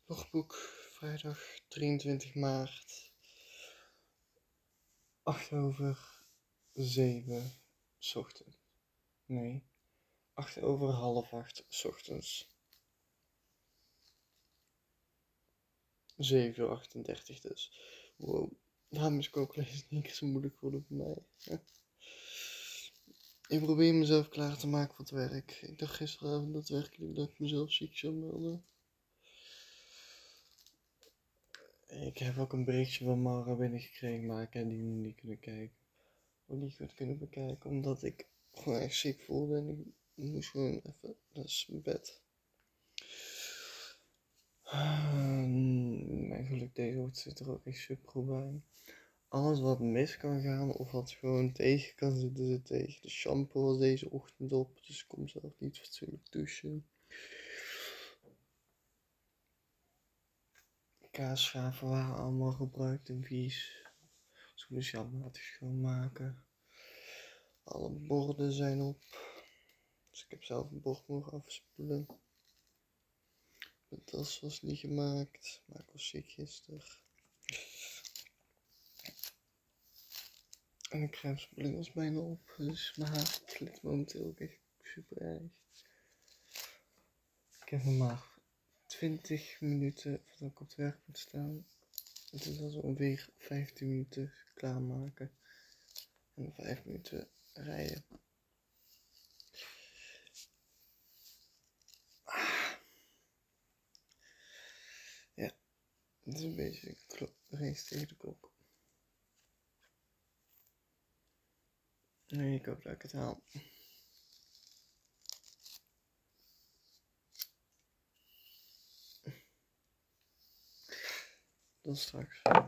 Logboek, vrijdag 23 maart, 7:08 ochtends. Nee, 7:08 ochtends. 7:38 dus. Wow, daarom is kooklezen niet keer zo moeilijk geworden voor mij. Ik probeer mezelf klaar te maken voor het werk. Ik dacht gisteravond daadwerkelijk dat ik mezelf ziek zou melden. Ik heb ook een berichtje van Mara binnengekregen, maar ik heb die niet kunnen kijken. Ook niet goed kunnen bekijken, omdat ik gewoon echt ziek voelde en ik moest gewoon even naar bed. Mijn geluk deze hoofd zit er ook echt super goed bij. Alles wat mis kan gaan of wat gewoon tegen kan zitten, zit tegen. De shampoo was deze ochtend op, dus ik kom zelf niet fatsoenlijk douchen. Kaasschaven waren allemaal gebruikt en vies. Dus ik moest je allemaal laten schoonmaken. Alle borden zijn op. Dus ik heb zelf een bord mogen afspoelen. Mijn tas was niet gemaakt, maar ik was ziek gisteren. En de crèmespoeling was bijna op, dus mijn haar glipt momenteel ook echt super erg. Ik heb nog maar 20 minuten voordat ik op het werk moet staan. Het is al ongeveer 15 minuten klaarmaken en 5 minuten rijden. Ja, het is een beetje race tegen de klok. Nee, ik hoop dat ik het haal. Tot straks.